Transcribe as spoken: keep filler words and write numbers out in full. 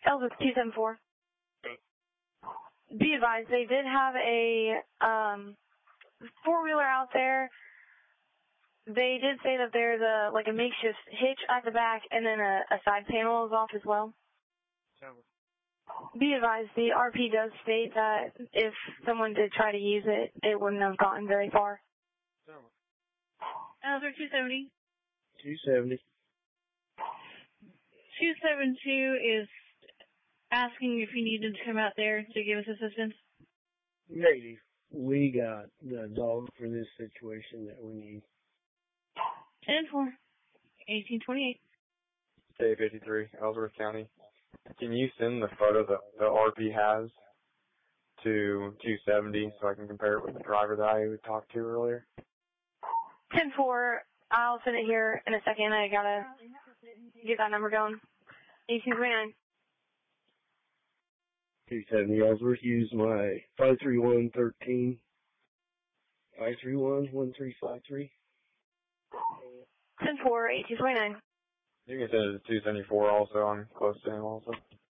Ellsworth two seven four. Be advised, they did have a um, four-wheeler out there. They did say that there's a like a makeshift hitch at the back, and then a, a side panel is off as well. Be advised, the R P does state that if someone did try to use it, it wouldn't have gotten very far. Ellsworth two seventy. two seventy. two seventy-two is asking if you needed to come out there to give us assistance. Negative. We got the dog for this situation that we need. ten four. eighteen twenty-eight. K fifty-three, Ellsworth County. Can you send the photo that the R P has to two seventy so I can compare it with the driver that I talked to earlier? ten four, I'll send it here in a second. I gotta get that number going. eighteen twenty-nine. two seventy Ellsworth, use my five three one one three. five three one one three five three. ten four, eighteen twenty-nine. You can send it to two seventy-four also. I'm close to him also.